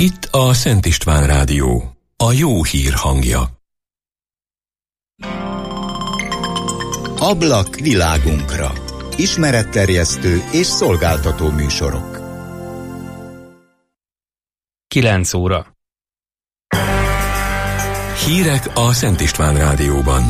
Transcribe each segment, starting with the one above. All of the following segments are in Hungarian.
Itt a Szent István Rádió, a jó hír hangja. Ablak világunkra. Ismeretterjesztő és szolgáltató műsorok. 9 óra. Hírek a Szent István Rádióban.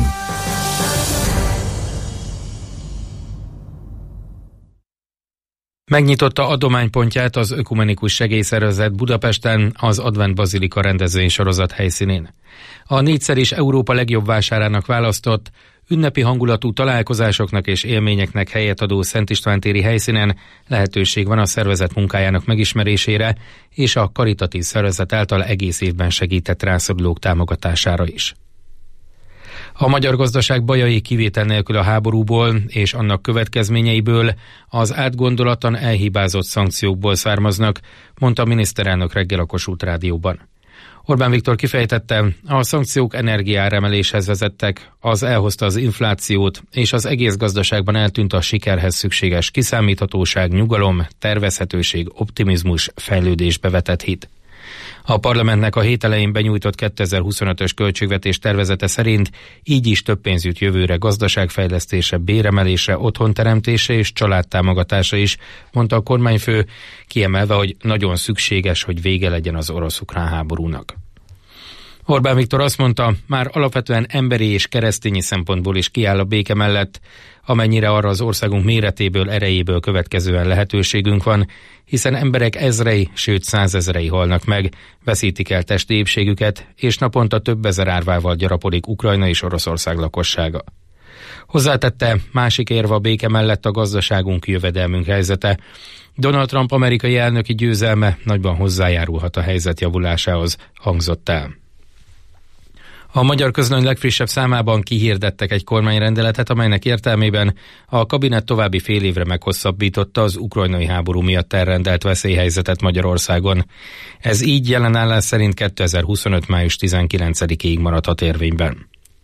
Megnyitotta adománypontját az Ökumenikus Segélyszervezet Budapesten az Advent Bazilika rendezvénysorozat helyszínén. A 4-szer is Európa legjobb vásárának választott, ünnepi hangulatú találkozásoknak és élményeknek helyet adó Szent István téri helyszínen lehetőség van a szervezet munkájának megismerésére és a karitatív szervezet által egész évben segített rászorulók támogatására is. A magyar gazdaság bajai kivétel nélkül a háborúból és annak következményeiből, az átgondolatlan elhibázott szankciókból származnak, mondta a miniszterelnök reggel a Kossuth Rádióban. Orbán Viktor kifejtette, a szankciók energiaáremeléshez vezettek, az elhozta az inflációt, és az egész gazdaságban eltűnt a sikerhez szükséges kiszámíthatóság, nyugalom, tervezhetőség, optimizmus, fejlődésbe vetett hit. A parlamentnek a hét elején benyújtott 2025-ös költségvetés tervezete szerint így is több pénz jut jövőre gazdaságfejlesztése, béremelésre, otthonteremtése és családtámogatása is, mondta a kormányfő, kiemelve, hogy nagyon szükséges, hogy vége legyen az orosz-ukrán háborúnak. Orbán Viktor azt mondta, már alapvetően emberi és keresztényi szempontból is kiáll a béke mellett, amennyire arra az országunk méretéből, erejéből következően lehetőségünk van, hiszen emberek ezrei, sőt 100 000-ei halnak meg, veszítik el testi épségüket, és naponta több ezer árvával gyarapodik Ukrajna és Oroszország lakossága. Hozzátette, másik érve a béke mellett a gazdaságunk, jövedelmünk helyzete. Donald Trump amerikai elnöki győzelme nagyban hozzájárulhat a helyzet javulásához, hangzott el. A Magyar Közlöny legfrissebb számában kihirdettek egy kormányrendeletet, amelynek értelmében a kabinet további fél évre meghosszabbította az ukrajnai háború miatt elrendelt veszélyhelyzetet Magyarországon. Ez így jelen állás szerint 2025. május 19-ig maradhat érvényben.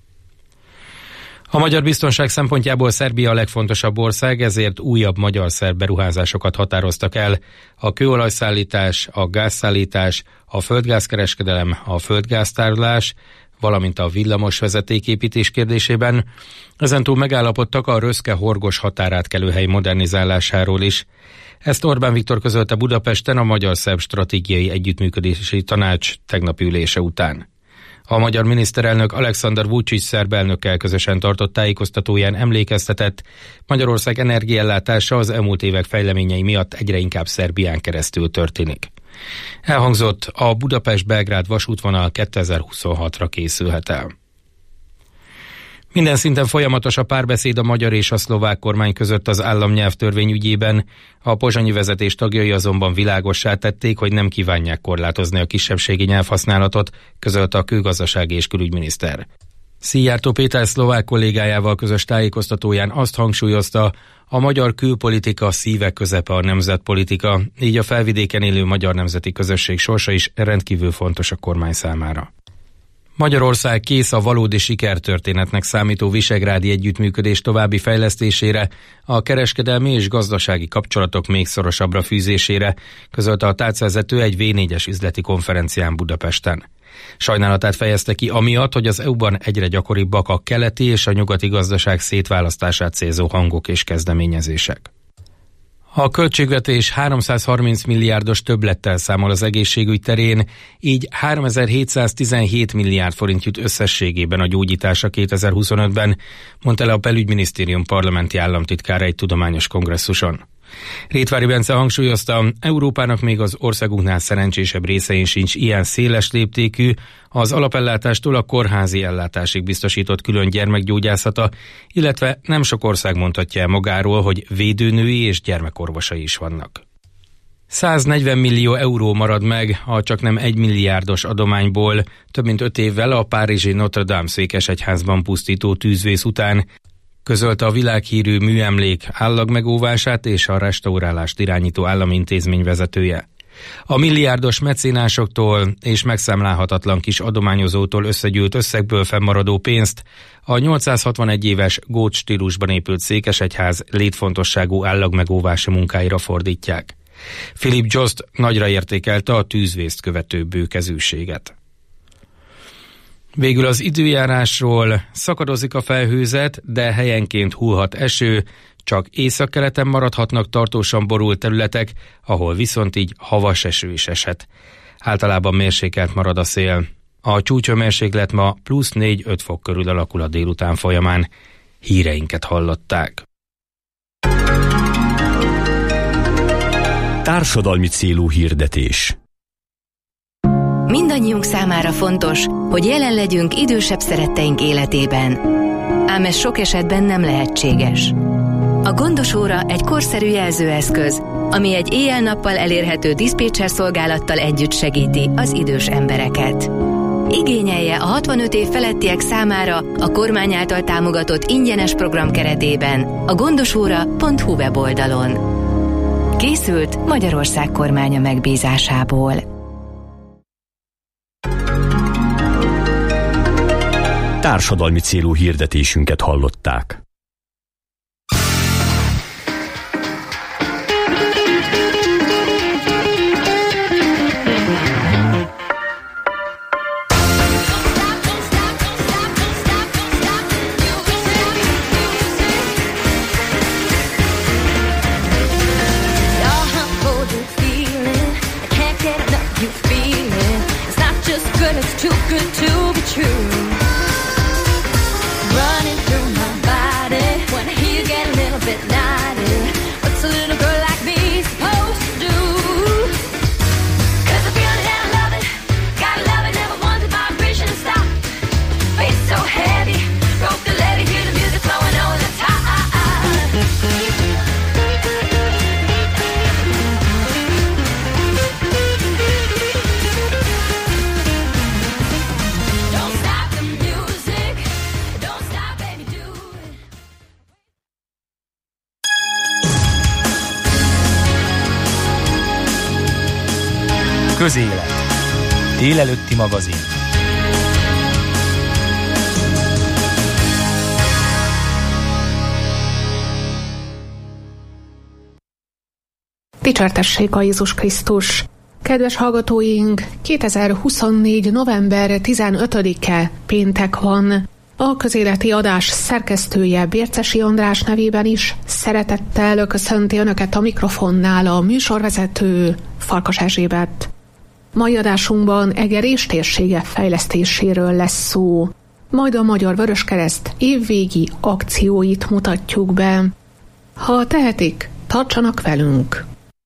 A magyar biztonság szempontjából Szerbia a legfontosabb ország, ezért újabb magyar-szerb beruházásokat határoztak el. A kőolajszállítás, a gázszállítás, a földgázkereskedelem, a földgáztárolás, valamint a villamos vezetéképítés kérdésében. Ezentúl megállapodtak a Röszke-Horgos határátkelőhely modernizálásáról is. Ezt Orbán Viktor közölte Budapesten a Magyar-Szerb Stratégiai Együttműködési Tanács tegnapi ülése után. A magyar miniszterelnök Alexander Vučić szerb elnökkel közösen tartott tájékoztatóján emlékeztetett, Magyarország energiaellátása az elmúlt évek fejleményei miatt egyre inkább Szerbián keresztül történik. Elhangzott, a Budapest-Belgrád vasútvonal 2026-ra készülhet el. Minden szinten folyamatos a párbeszéd a magyar és a szlovák kormány között az államnyelvtörvény ügyében, a pozsonyi vezetés tagjai azonban világossá tették, hogy nem kívánják korlátozni a kisebbségi nyelvhasználatot, közölte a külgazdasági és külügyminiszter. Szijjártó Péter szlovák kollégájával közös tájékoztatóján azt hangsúlyozta, a magyar külpolitika szíve közepe a nemzetpolitika, így a felvidéken élő magyar nemzeti közösség sorsa is rendkívül fontos a kormány számára. Magyarország kész a valódi sikertörténetnek számító visegrádi együttműködés további fejlesztésére, a kereskedelmi és gazdasági kapcsolatok még szorosabbra fűzésére, közölte a tárcavezető egy V4-es üzleti konferencián Budapesten. Sajnálatát fejezte ki amiatt, hogy az EU-ban egyre gyakoribbak a keleti és a nyugati gazdaság szétválasztását célzó hangok és kezdeményezések. A költségvetés 330 milliárdos többlettel számol az egészségügy terén, így 3717 milliárd forint jut összességében a gyógyításra 2025-ben, mondta le a Belügyminisztérium parlamenti államtitkára egy tudományos kongresszuson. Rétvári Bence hangsúlyozta, Európának még az országunknál szerencsésebb részein sincs ilyen széles léptékű, az alapellátástól a kórházi ellátásig biztosított külön gyermekgyógyászata, illetve nem sok ország mondhatja el magáról, hogy védőnői és gyermekorvosai is vannak. 140 millió euró marad meg a csaknem 1 milliárdos adományból, több mint 5 évvel a párizsi Notre Dame székesegyházban pusztító tűzvész után, közölte a világhírű műemlék állagmegóvását és a restaurálást irányító állami intézmény vezetője. A milliárdos mecénásoktól és megszámlálhatatlan kis adományozótól összegyűlt összegből fennmaradó pénzt a 861 éves gót stílusban épült székesegyház létfontosságú állagmegóvási munkáira fordítják. Philip Jost nagyra értékelte a tűzvészt követő bőkezűséget. Végül az időjárásról: szakadozik a felhőzet, de helyenként hullhat eső, csak északkeleten maradhatnak tartósan borult területek, ahol viszont így havas eső is eshet. Általában mérsékelt marad a szél. A csúcshőmérséklet ma plusz 4-5 fok körül alakul a délután folyamán. Híreinket hallották. Társadalmi célú hirdetés. Mindannyiunk számára fontos, hogy jelen legyünk idősebb szeretteink életében. Ám ez sok esetben nem lehetséges. A Gondos óra egy korszerű jelzőeszköz, ami egy éjjel-nappal elérhető diszpécser szolgálattal együtt segíti az idős embereket. Igényelje a 65 év felettiek számára a kormány által támogatott ingyenes program keretében a gondosóra.hu weboldalon. Készült Magyarország kormánya megbízásából. Társadalmi célú hirdetésünket hallották. Közélet. Délelőtti magazin. Dicsértessék a Jézus Krisztus! Kedves hallgatóink, 2024. november 15-e péntek van. A közéleti adás szerkesztője Bércesi András nevében is szeretettel köszönti Önöket a mikrofonnál a műsorvezető Farkas Erzsébet. Mai adásunkban Eger és térsége fejlesztéséről lesz szó, majd a Magyar Vöröskereszt évvégi akcióit mutatjuk be. Ha tehetik, tartsanak velünk!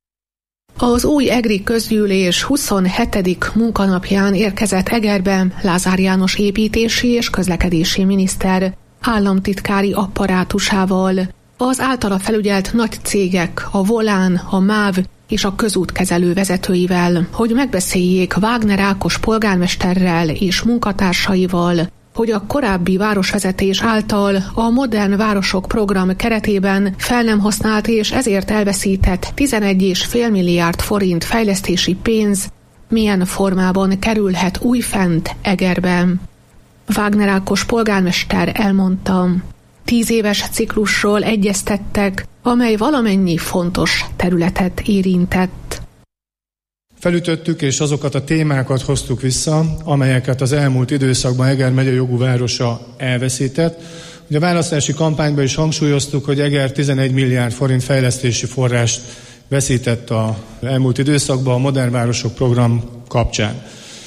Az új egri közgyűlés 27. munkanapján érkezett Egerbe Lázár János építési és közlekedési miniszter államtitkári apparátusával. Az általa felügyelt nagy cégek, a Volán, a MÁV és a közútkezelő vezetőivel, hogy megbeszéljék Wagner Ákos polgármesterrel és munkatársaival, hogy a korábbi városvezetés által a Modern Városok program keretében fel nem használt és ezért elveszített 11,5 milliárd forint fejlesztési pénz milyen formában kerülhet újfent Egerbe. Wagner Ákos polgármester elmondta, 10 éves ciklusról egyeztettek, amely valamennyi fontos területet érintett. Felütöttük és azokat a témákat hoztuk vissza, amelyeket az elmúlt időszakban Eger megye jogú városa elveszített. Ugye a választási kampányban is hangsúlyoztuk, hogy Eger 11 milliárd forint fejlesztési forrást veszített az elmúlt időszakban a Modern Városok program kapcsán.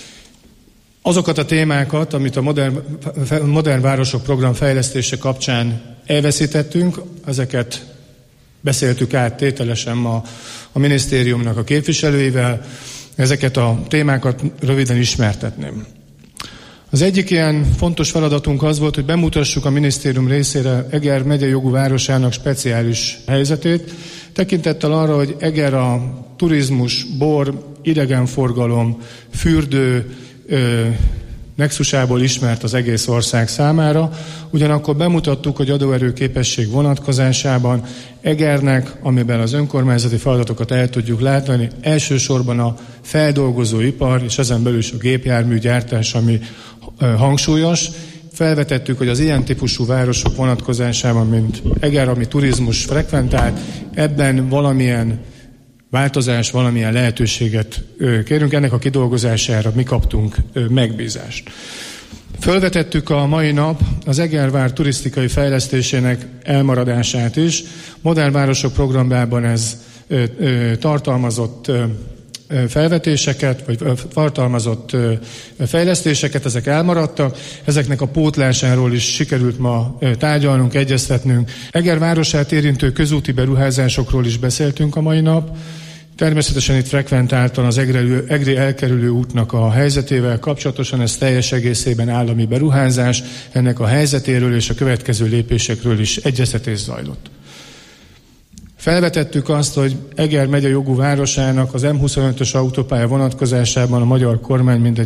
Azokat a témákat, amit a Modern Városok program fejlesztése kapcsán elveszítettünk, ezeket beszéltük át tételesen ma a minisztériumnak a képviselőivel, ezeket a témákat röviden ismertetném. Az egyik ilyen fontos feladatunk az volt, hogy bemutassuk a minisztérium részére Eger megye jogú városának speciális helyzetét, tekintettel arra, hogy Eger a turizmus, bor, idegenforgalom, fürdő nexusából ismert az egész ország számára, ugyanakkor bemutattuk, hogy adóerőképesség vonatkozásában Egernek, amiben az önkormányzati feladatokat el tudjuk látni, elsősorban a feldolgozóipar, és ezen belül is a gépjárműgyártás, ami hangsúlyos. Felvetettük, hogy az ilyen típusú városok vonatkozásában, mint Eger, ami turizmus frekventált, ebben valamilyen változás, valamilyen lehetőséget kérünk. Ennek a kidolgozására mi kaptunk megbízást. Fölvetettük a mai nap az Egervár turisztikai fejlesztésének elmaradását is. Modern Városok programjában ez tartalmazott felvetéseket, vagy tartalmazott fejlesztéseket, ezek elmaradtak. Ezeknek a pótlásáról is sikerült ma tárgyalnunk, egyeztetnünk. Eger városát érintő közúti beruházásokról is beszéltünk a mai nap. Természetesen itt frekventáltan az Egri elkerülő útnak a helyzetével kapcsolatosan, ez teljes egészében állami beruházás, ennek a helyzetéről és a következő lépésekről is egyeztetés zajlott. Felvetettük azt, hogy Eger megye jogú városának az M25-ös autópálya vonatkozásában a magyar kormány mindegy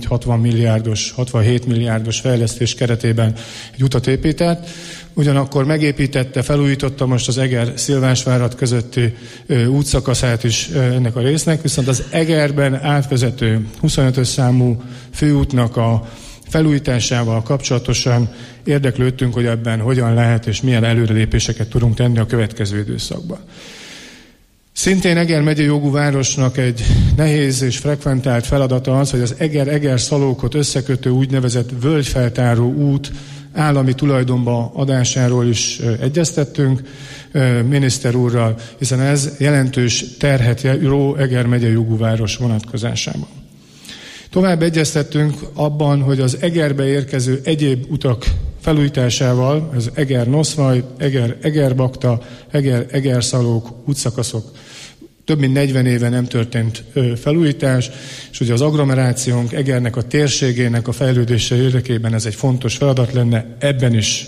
67 milliárdos fejlesztés keretében egy utat épített, ugyanakkor megépítette, felújította most az Eger-Szilvásvárad közötti útszakaszát is ennek a résznek, viszont az Egerben átvezető 25-ös számú főútnak a felújításával kapcsolatosan érdeklődtünk, hogy ebben hogyan lehet és milyen előrelépéseket tudunk tenni a következő időszakban. Szintén Eger megye jogú városnak egy nehéz és frekventált feladata az, hogy az Eger-Szalókot összekötő úgynevezett völgyfeltáró út állami tulajdonba adásáról is egyeztettünk miniszter úrral, hiszen ez jelentős terhet ró Eger megye jogú város vonatkozásában. Tovább egyeztettünk abban, hogy az Egerbe érkező egyéb utak felújításával, az Eger-Noszvaj, Eger-Egerbakta, Eger-Egerszalók útszakaszok, több mint 40 éve nem történt felújítás, és ugye az agglomerációnk, Egernek a térségének a fejlődése érdekében ez egy fontos feladat lenne, ebben is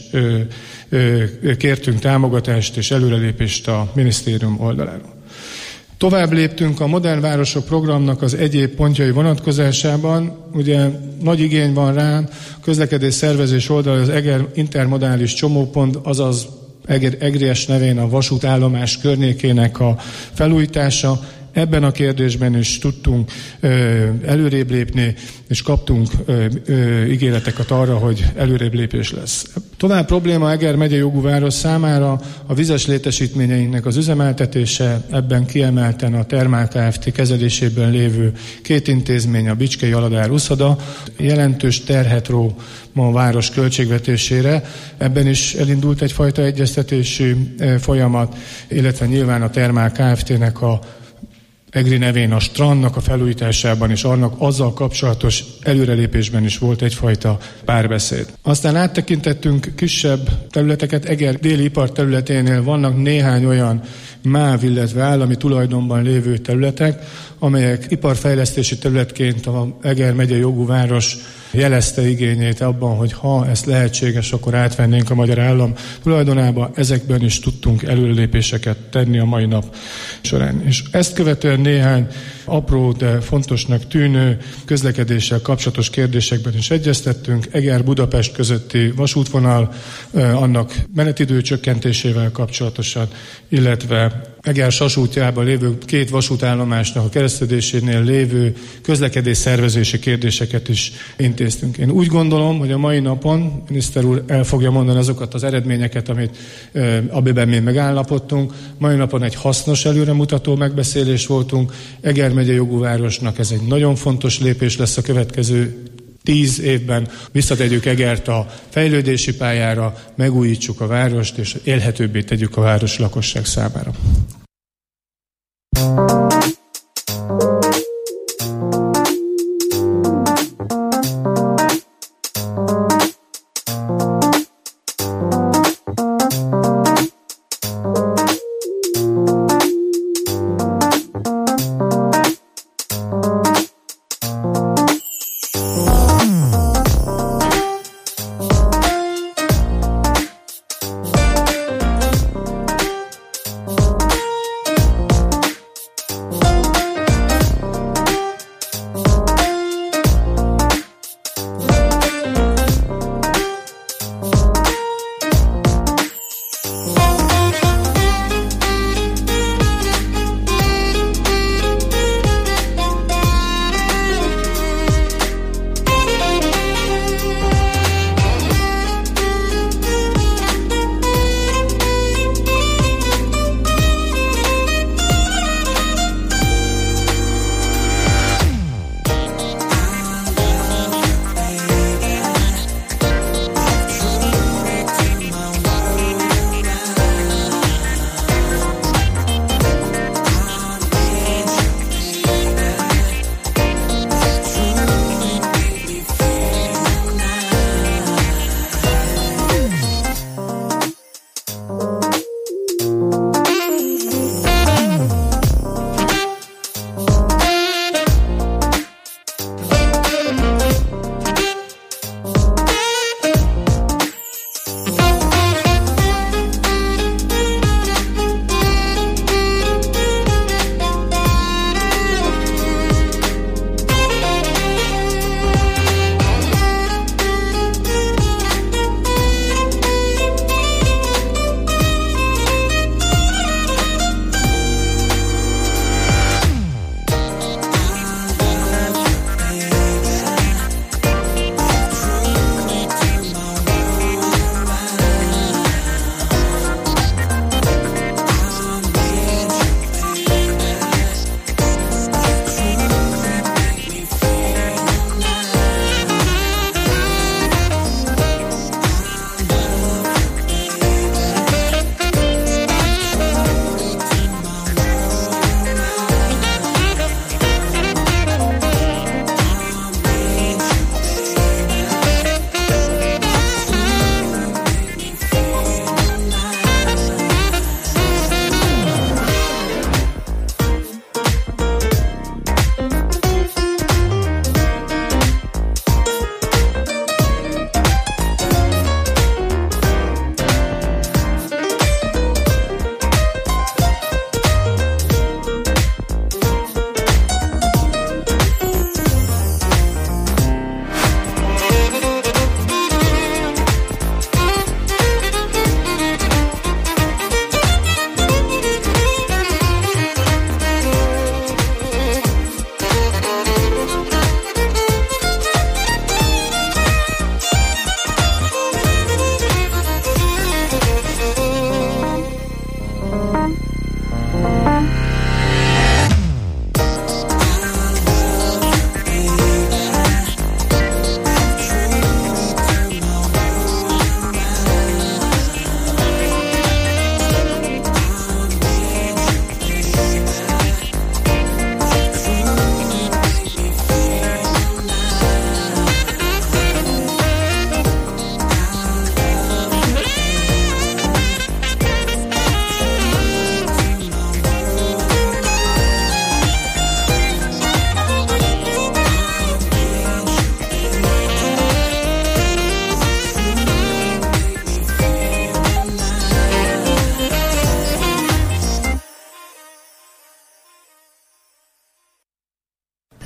kértünk támogatást és előrelépést a minisztérium oldaláról. Tovább léptünk a Modern Városok programnak az egyéb pontjai vonatkozásában. Ugye nagy igény van rá, a közlekedés szervezés oldalon az Eger intermodális csomópont, azaz Egries nevén a vasútállomás környékének a felújítása. Ebben a kérdésben is tudtunk előrébb lépni, és kaptunk ígéreteket arra, hogy előrébb lépés lesz. Tovább probléma Eger megye jogú város számára a vizes létesítményeinknek az üzemeltetése, ebben kiemelten a Thermal Kft. Kezelésében lévő két intézmény, a Bicskei Aladár uszoda, jelentős terhet ró ma a város költségvetésére. Ebben is elindult egyfajta egyeztetési folyamat, illetve nyilván a Thermal Kft.-nek a Egri nevén a strandnak a felújításában és annak azzal kapcsolatos előrelépésben is volt egyfajta párbeszéd. Aztán áttekintettünk kisebb területeket, Eger déli ipar területénél vannak néhány olyan MÁV, illetve állami tulajdonban lévő területek, amelyek iparfejlesztési területként a Eger megye jogú város jelezte igényét abban, hogy ha ez lehetséges, akkor átvennénk a magyar állam tulajdonába. Ezekben is tudtunk előrelépéseket tenni a mai nap során. És ezt követően néhány apró, de fontosnak tűnő közlekedéssel kapcsolatos kérdésekben is egyeztettünk. Eger-Budapest közötti vasútvonal, annak menetidő csökkentésével kapcsolatosan, illetve Eger-Sas útjában lévő két vasútállomásnak a kereszteződésénél lévő közlekedés szervezési kérdéseket is intéztünk. Én úgy gondolom, hogy a mai napon miniszter úr el fogja mondani azokat az eredményeket, amiben mi megállapodtunk. Mai napon egy hasznos előremutató megbeszélés voltunk. Eger megye jogú városnak ez egy nagyon fontos lépés lesz a következő 10 évben. Visszategyük Egert a fejlődési pályára, megújítsuk a várost, és élhetőbbé tegyük a város lakosság számára.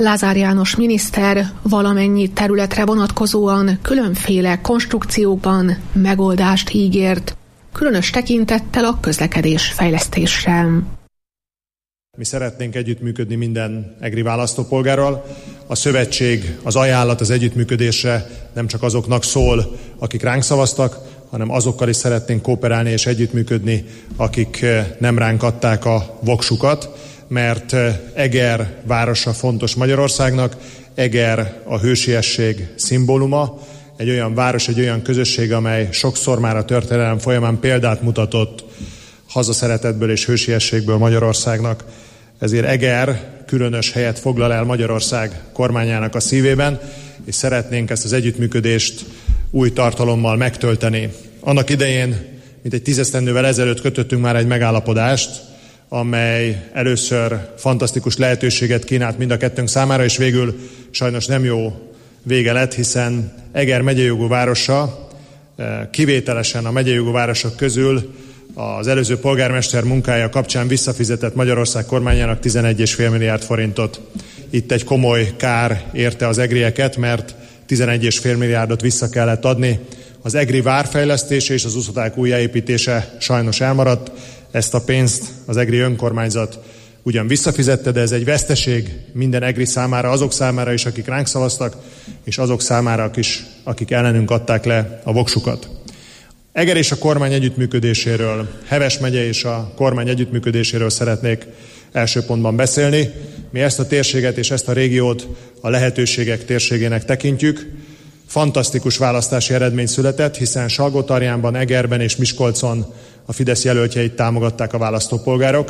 Lázár János miniszter valamennyi területre vonatkozóan különféle konstrukciókban megoldást ígért, különös tekintettel a közlekedés fejlesztésre. Mi szeretnénk együttműködni minden egri választópolgárral. A szövetség, az ajánlat az együttműködésre nem csak azoknak szól, akik ránk szavaztak, hanem azokkal is szeretnénk kooperálni és együttműködni, akik nem ránk adták a voksukat, mert Eger városa fontos Magyarországnak, Eger a hősiesség szimbóluma, egy olyan város, egy olyan közösség, amely sokszor már a történelem folyamán példát mutatott hazaszeretetből és hősiességből Magyarországnak. Ezért Eger különös helyet foglal el Magyarország kormányának a szívében, és szeretnénk ezt az együttműködést új tartalommal megtölteni. Annak idején, mint egy 10 esztendővel ezelőtt kötöttünk már egy megállapodást, amely először fantasztikus lehetőséget kínált mind a kettőnk számára, és végül sajnos nem jó vége lett, hiszen Eger megyejogú városa kivételesen a megyejogú városok közül az előző polgármester munkája kapcsán visszafizetett Magyarország kormányának 11,5 milliárd forintot. Itt egy komoly kár érte az egrieket, mert 11,5 milliárdot vissza kellett adni. Az egri várfejlesztése és az úszodák újjáépítése sajnos elmaradt. Ezt a pénzt az egri önkormányzat ugyan visszafizette, de ez egy veszteség minden egri számára, azok számára is, akik ránk szavaztak, és azok számára is, akik ellenünk adták le a voksukat. Eger és a kormány együttműködéséről, Heves megye és a kormány együttműködéséről szeretnék első pontban beszélni. Mi ezt a térséget és ezt a régiót a lehetőségek térségének tekintjük. Fantasztikus választási eredmény született, hiszen Salgótarjánban, Egerben és Miskolcon a Fidesz jelöltjeit támogatták a választópolgárok.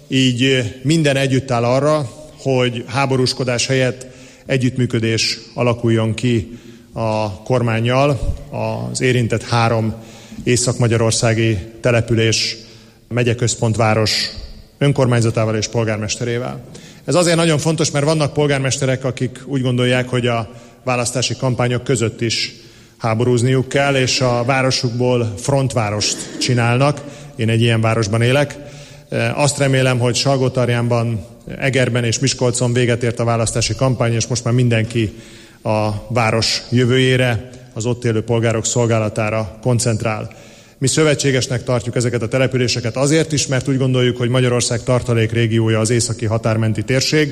Így minden együtt áll arra, hogy háborúskodás helyett együttműködés alakuljon ki a kormánnyal, az érintett 3 észak-magyarországi település, megyeközpontváros önkormányzatával és polgármesterével. Ez azért nagyon fontos, mert vannak polgármesterek, akik úgy gondolják, hogy a választási kampányok között is háborúzniuk kell, és a városukból frontvárost csinálnak. Én egy ilyen városban élek. Azt remélem, hogy Salgótarjánban, Egerben és Miskolcon véget ért a választási kampány, és most már mindenki a város jövőjére, az ott élő polgárok szolgálatára koncentrál. Mi szövetségesnek tartjuk ezeket a településeket azért is, mert úgy gondoljuk, hogy Magyarország tartalék régiója az északi határmenti térség.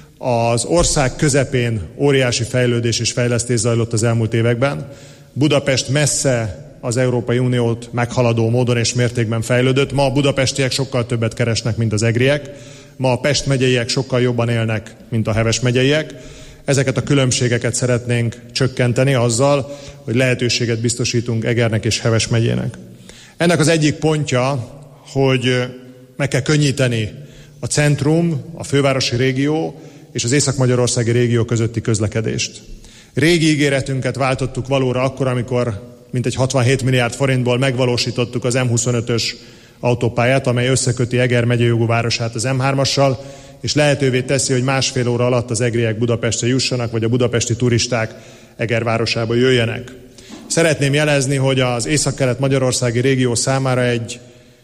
Az ország közepén óriási fejlődés és fejlesztés zajlott az elmúlt években. Budapest messze az Európai Uniót meghaladó módon és mértékben fejlődött. Ma a budapestiek sokkal többet keresnek, mint az egriek. Ma a Pest megyeiek sokkal jobban élnek, mint a Heves megyeiek. Ezeket a különbségeket szeretnénk csökkenteni azzal, hogy lehetőséget biztosítunk Egernek és Heves megyének. Ennek az egyik pontja, hogy meg kell könnyíteni a centrum, a fővárosi régió és az észak-magyarországi régió közötti közlekedést. Régi ígéretünket váltottuk valóra akkor, amikor mintegy 67 milliárd forintból megvalósítottuk az M25-ös autópályát, amely összeköti Eger megyejogú városát az M3-assal, és lehetővé teszi, hogy 1,5 óra alatt az egriek Budapestre jussanak, vagy a budapesti turisták Eger városába jöjjenek. Szeretném jelezni, hogy az észak-kelet-magyarországi régió számára egy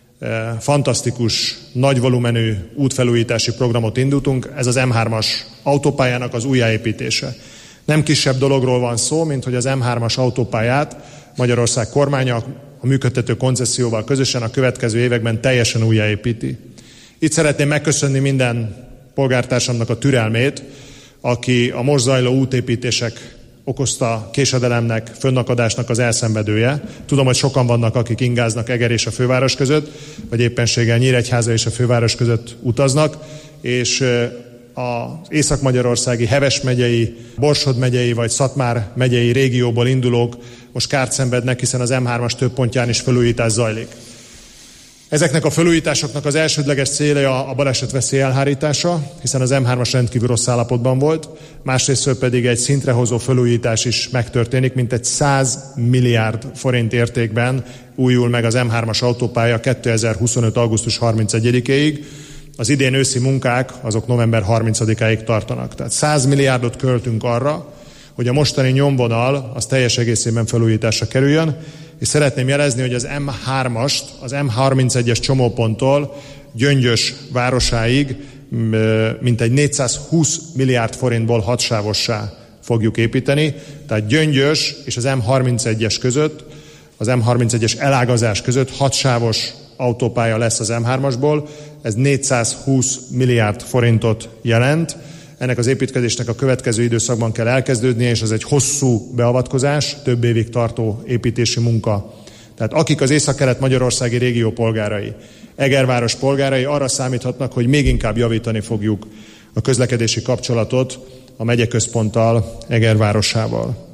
fantasztikus, nagy volumenű útfelújítási programot indítunk, ez az M3-as autópályának az újjáépítése. Nem kisebb dologról van szó, mint hogy az M3-as autópályát Magyarország kormánya a működtető koncesszióval közösen a következő években teljesen újjáépíti. Itt szeretném megköszönni minden polgártársamnak a türelmét, aki a most zajló útépítések okozta késedelemnek, fönnakadásnak az elszenvedője. Tudom, hogy sokan vannak, akik ingáznak Eger és a főváros között, vagy éppenséggel Nyíregyháza és a főváros között utaznak, és az észak-magyarországi Heves megyei, Borsod megyei vagy Szatmár megyei régióból indulók most kárt szenvednek, hiszen az M3-as több pontján is felújítás zajlik. Ezeknek a felújításoknak az elsődleges célja a balesetveszély elhárítása, hiszen az M3-as rendkívül rossz állapotban volt, másrésztről pedig egy színtrehozó felújítás is megtörténik, mintegy 100 milliárd forint értékben újul meg az M3-as autópálya 2025. augusztus 31-éig. Az idén őszi munkák azok november 30-áig tartanak. Tehát 100 milliárdot költünk arra, hogy a mostani nyomvonal az teljes egészében felújításra kerüljön, és szeretném jelezni, hogy az M3-ast, az M31-es csomóponttól Gyöngyös városáig mintegy 420 milliárd forintból 6 sávossá fogjuk építeni, tehát Gyöngyös és az M31-es között, az M31-es elágazás között 6 sávos autópálya lesz az M3-asból, ez 420 milliárd forintot jelent. Ennek az építkezésnek a következő időszakban kell elkezdődnie, és ez egy hosszú beavatkozás, több évig tartó építési munka. Tehát akik az észak-kelet-magyarországi régió polgárai, Egerváros polgárai arra számíthatnak, hogy még inkább javítani fogjuk a közlekedési kapcsolatot a megyeközponttal, Egervárosával.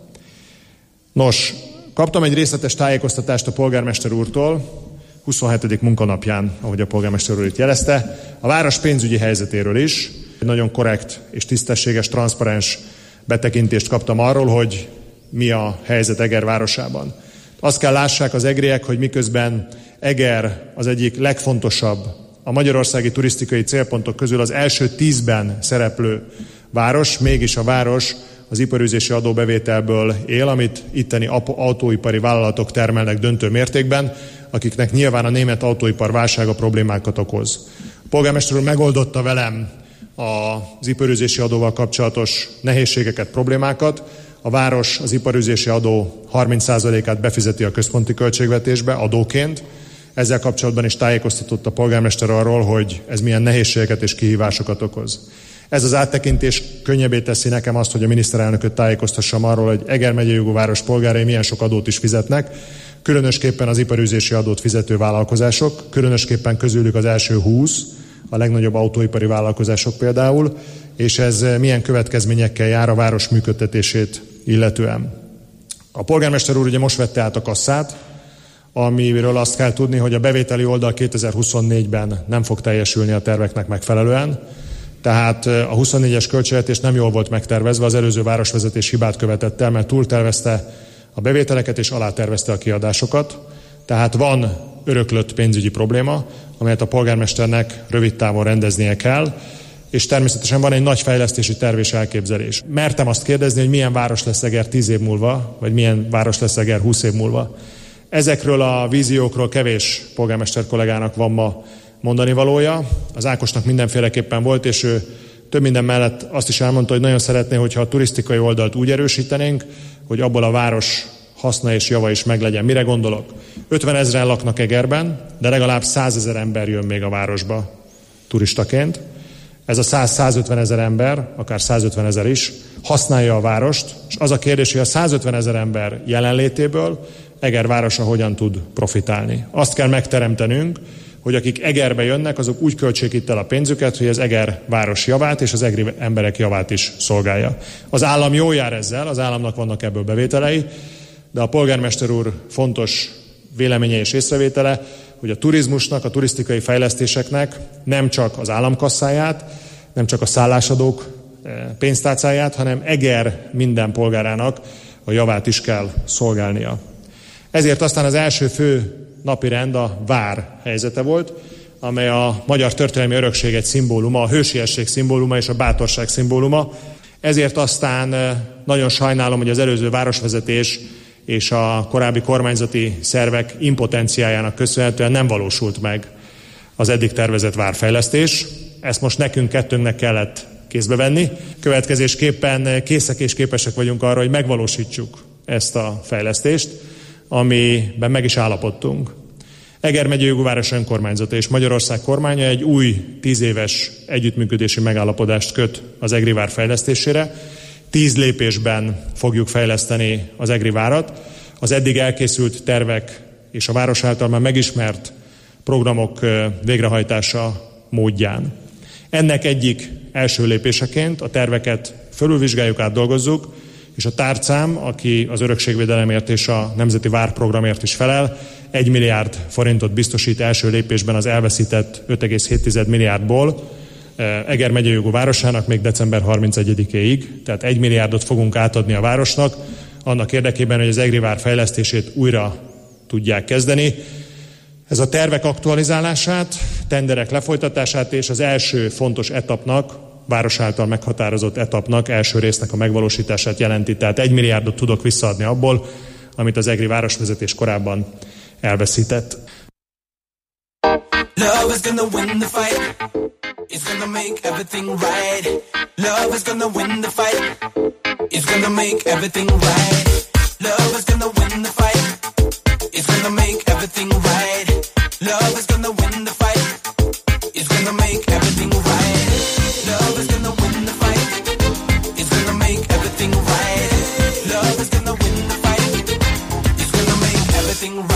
Nos, kaptam egy részletes tájékoztatást a polgármester úrtól, 27. munkanapján, ahogy a polgármester úr itt jelezte, a város pénzügyi helyzetéről is. Egy nagyon korrekt és tisztességes, transzparens betekintést kaptam arról, hogy mi a helyzet Eger városában. Azt kell lássák az egriek, hogy miközben Eger az egyik legfontosabb, a magyarországi turisztikai célpontok közül az első 10-ben szereplő város, mégis a város az iparűzési adóbevételből él, amit itteni autóipari vállalatok termelnek döntő mértékben, akiknek nyilván a német autóipar válsága problémákat okoz. A polgármester úr megoldotta velem az iparűzési adóval kapcsolatos nehézségeket, problémákat. A város az iparűzési adó 30%-át befizeti a központi költségvetésbe adóként. Ezzel kapcsolatban is tájékoztatott a polgármester arról, hogy ez milyen nehézségeket és kihívásokat okoz. Ez az áttekintés könnyebbé teszi nekem azt, hogy a miniszterelnököt tájékoztassam arról, hogy Eger megyei jogú város polgárai milyen sok adót is fizetnek, különösképpen az iparűzési adót fizető vállalkozások, különösképpen közülük az első 20, a legnagyobb autóipari vállalkozások például, és ez milyen következményekkel jár a város működtetését illetően. A polgármester úr ugye most vette át a kasszát, amiről azt kell tudni, hogy a bevételi oldal 2024-ben nem fog teljesülni a terveknek megfelelően, tehát a 24-es költségvetés nem jól volt megtervezve, az előző városvezetés hibát követett el, mert túltervezte a bevételeket és alátervezte a kiadásokat. Tehát van öröklött pénzügyi probléma, amelyet a polgármesternek rövid távon rendeznie kell, és természetesen van egy nagy fejlesztési terv és elképzelés. Mertem azt kérdezni, hogy milyen város lesz Eger 10 év múlva, vagy milyen város lesz Eger 20 év múlva. Ezekről a víziókról kevés polgármester kollégának van ma mondani valója. Az Ákosnak mindenféleképpen volt, és ő több minden mellett azt is elmondta, hogy nagyon szeretné, hogyha a turisztikai oldalt úgy erősítenénk, hogy abból a város haszna és java is meglegyen. Mire gondolok? 50 000 laknak Egerben, de legalább 100 000 ember jön még a városba turistaként. Ez a 100-150 000 ember, akár 150 000 is, használja a várost, és az a kérdés, hogy a 150 000 ember jelenlétéből Eger városa hogyan tud profitálni. Azt kell megteremtenünk, hogy akik Egerbe jönnek, azok úgy költsék itt el a pénzüket, hogy az Eger város javát és az egri emberek javát is szolgálja. Az állam jól jár ezzel, az államnak vannak ebből bevételei, de a polgármester úr fontos véleménye és észrevétele, hogy a turizmusnak, a turisztikai fejlesztéseknek nem csak az államkasszáját, nem csak a szállásadók pénztárcáját, hanem Eger minden polgárának a javát is kell szolgálnia. Ezért aztán az első fő napirend a vár helyzete volt, amely a magyar történelmi örökség egy szimbóluma, a hősiesség szimbóluma és a bátorság szimbóluma. Ezért aztán nagyon sajnálom, hogy az előző városvezetés és a korábbi kormányzati szervek impotenciájának köszönhetően nem valósult meg az eddig tervezett várfejlesztés. Ezt most nekünk kettőnknek kellett kézbe venni. Következésképpen készek és képesek vagyunk arra, hogy megvalósítsuk ezt a fejlesztést, amiben meg is állapodtunk. Eger megyei jogú város önkormányzata és Magyarország kormánya egy új 10 éves együttműködési megállapodást köt az Egri vár fejlesztésére. 10 lépésben fogjuk fejleszteni az Egri várat. Az eddig elkészült tervek és a város által már megismert programok végrehajtása módján. Ennek egyik első lépéseként a terveket fölülvizsgáljuk, átdolgozzuk, és a tárcám, aki az örökségvédelemért és a Nemzeti Várprogramért is felel, 1 milliárd forintot biztosít első lépésben az elveszített 5,7 milliárdból Eger megyei jogú városának még december 31-éig, tehát 1 milliárdot fogunk átadni a városnak, annak érdekében, hogy az Egri vár fejlesztését újra tudják kezdeni. Ez a tervek aktualizálását, tenderek lefolytatását és az első fontos etapnak, város által meghatározott etapnak, első résznek a megvalósítását jelenti. Tehát 1 milliárdot tudok visszaadni abból, amit az egri városvezetés korábban elveszített. Love is gonna win the fight. It's gonna make everything right. Love is gonna win the fight. It's gonna make everything right. Love is gonna win the fight. It's gonna make everything right. Love is gonna win the fight. It's gonna make everything right. Love is gonna win the fight. It's gonna make everything right. Love is gonna win the fight. It's gonna make everything right.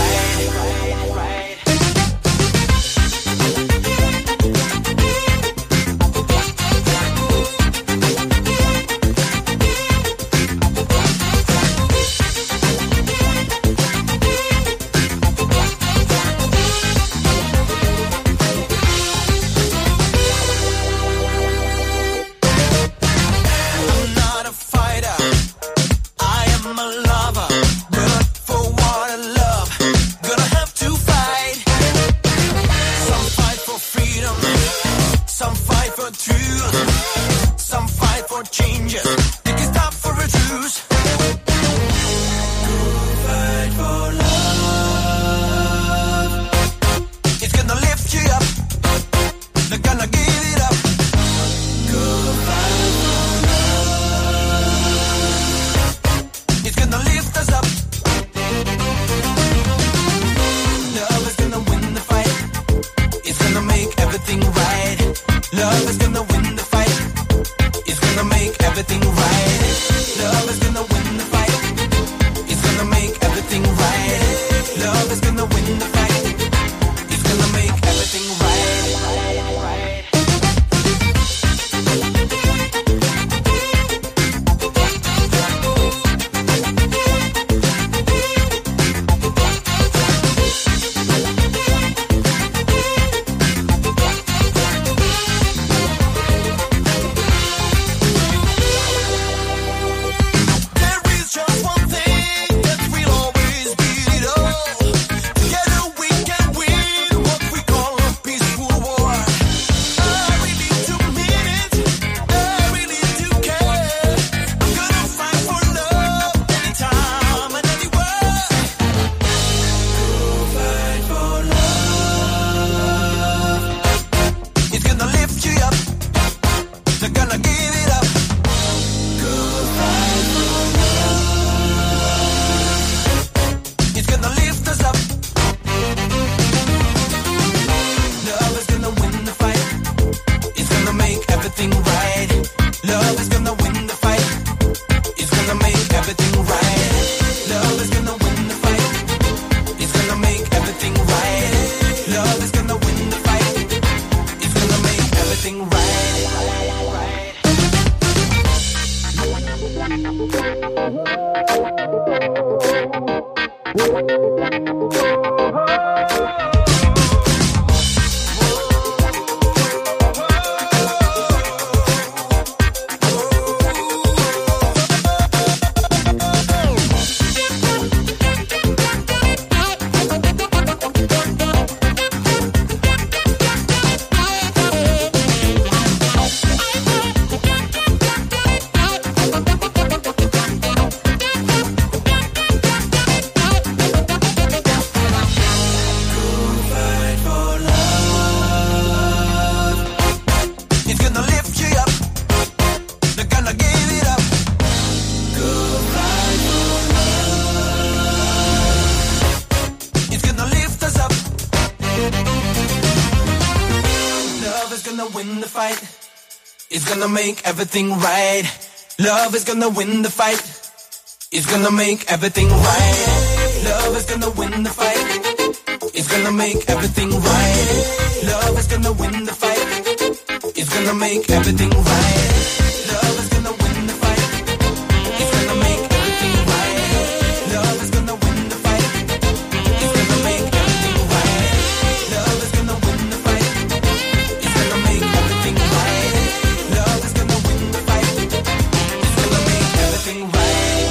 Gonna make everything right. Love is gonna win the fight. It's gonna make everything right. Love is gonna win the fight. It's gonna make everything right. Love is gonna win the fight. It's gonna make everything right. Love is gonna win the fight. It's gonna make everything right. Love is gonna win the fight. It's gonna make everything right. Love is gonna win the fight. It's gonna make everything right. Love is gonna win the fight. It's gonna make everything right.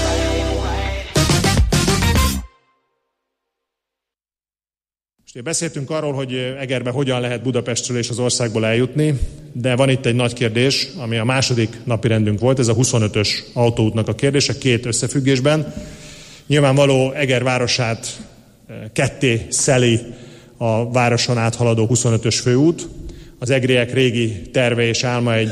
Beszéltünk arról, hogy Egerbe hogyan lehet Budapestről és az országból eljutni, de van itt egy nagy kérdés, ami a második napi rendünk volt, ez a 25-ös autóútnak a kérdése, két összefüggésben. Nyilvánvaló Eger városát ketté szeli a városon áthaladó 25-ös főút. Az egriek régi terve és álma egy